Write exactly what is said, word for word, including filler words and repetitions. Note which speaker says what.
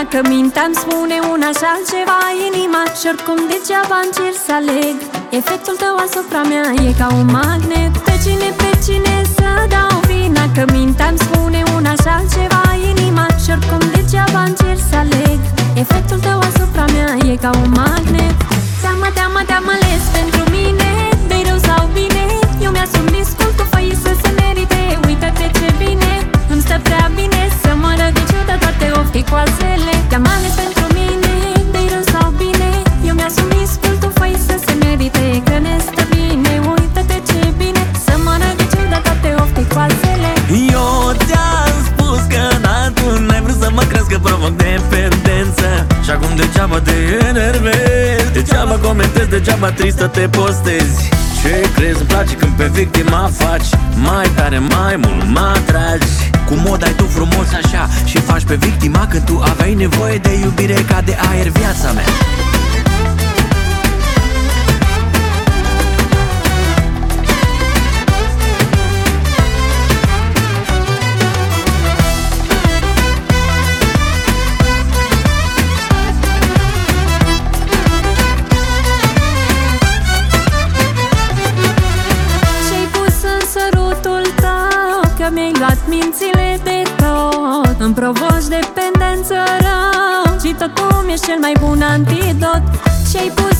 Speaker 1: că mintea-mi spune una și altceva inima. Și oricum degeaba încerc să aleg, efectul tău asupra mea e ca un magnet. Pe cine, pe cine să dau vina, că mintea-mi spune una și altceva inima. Și oricum degeaba încerc să aleg, efectul tău asupra mea e ca un magnet. Teamă, teamă, te-am ales pentru mine, de rău sau bine, eu mi-asum riscul, tu fă să se merite. Uită-te ce bine, îmi stă prea bine să mă rog de ciudă toate ofticoasele. Te-am ales pentru mine, de rău sau bine, eu mi-asum riscul, tu fă să se merite. Că ne stă bine, uită-te ce bine, să mă rog de ciudă toate ofticoasele.
Speaker 2: Eu ți-am spus că n-atul n-ai vrut să mă crezi că provoc dependență. Și acum degeaba te enervezi, degeaba comentezi, degeaba tristă te postezi. Ce crezi, îmi place când pe victima faci mai tare, mai mult mă atragi. Cu mod ai tu frumos așa și faci pe victima când tu aveai nevoie de iubire ca de aer viața mea.
Speaker 1: Mi-ai luat mințile de tot, îmi provoci dependență rău și tot tu mi-ești cel mai bun antidot. Și-ai pus